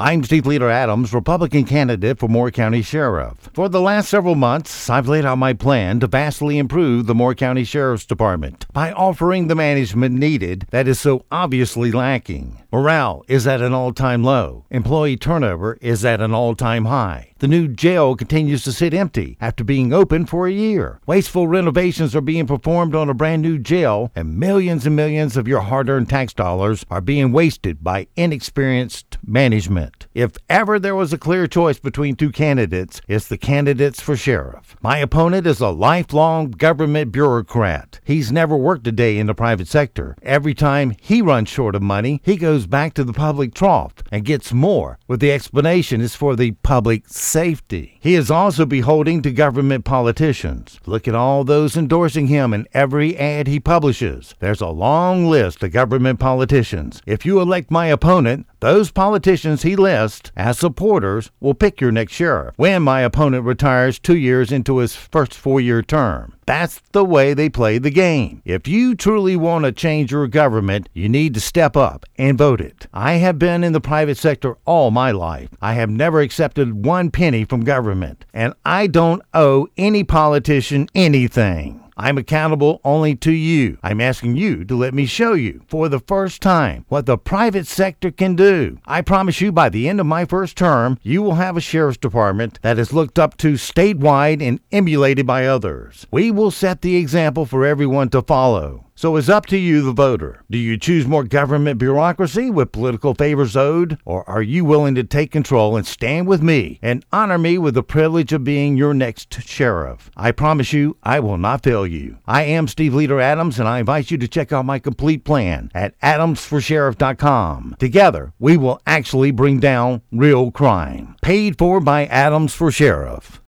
I'm Steve Leader Adams, Republican candidate for Moore County Sheriff. For the last several months, I've laid out my plan to vastly improve the Moore County Sheriff's Department by offering the management needed that is so obviously lacking. Morale is at an all-time low. Employee turnover is at an all-time high. The new jail continues to sit empty after being open for a year. Wasteful renovations are being performed on a brand new jail, and millions of your hard-earned tax dollars are being wasted by inexperienced management. If ever there was a clear choice between two candidates, it's the candidates for sheriff. My opponent is a lifelong government bureaucrat. He's never worked a day in the private sector. Every time he runs short of money, he goes back to the public trough and gets more, with the explanation is for the public safety. He is also beholden to government politicians. Look at all those endorsing him in every ad he publishes. There's a long list of government politicians. If you elect my opponent, those politicians he lists as supporters will pick your next sheriff when my opponent retires 2 years into his first 4-year term. That's the way they play the game. If you truly want to change your government, you need to step up and vote it. I have been in the private sector all my life. I have never accepted 1 penny from government, and I don't owe any politician anything. I'm accountable only to you. I'm asking you to let me show you, for the first time, what the private sector can do. I promise you by the end of my first term, you will have a sheriff's department that is looked up to statewide and emulated by others. We will set the example for everyone to follow. So it's up to you, the voter. Do you choose more government bureaucracy with political favors owed? Or are you willing to take control and stand with me and honor me with the privilege of being your next sheriff? I promise you, I will not fail you. I am Steve Leader Adams, and I invite you to check out my complete plan at adamsforsheriff.com. Together, we will actually bring down real crime. Paid for by Adams for Sheriff.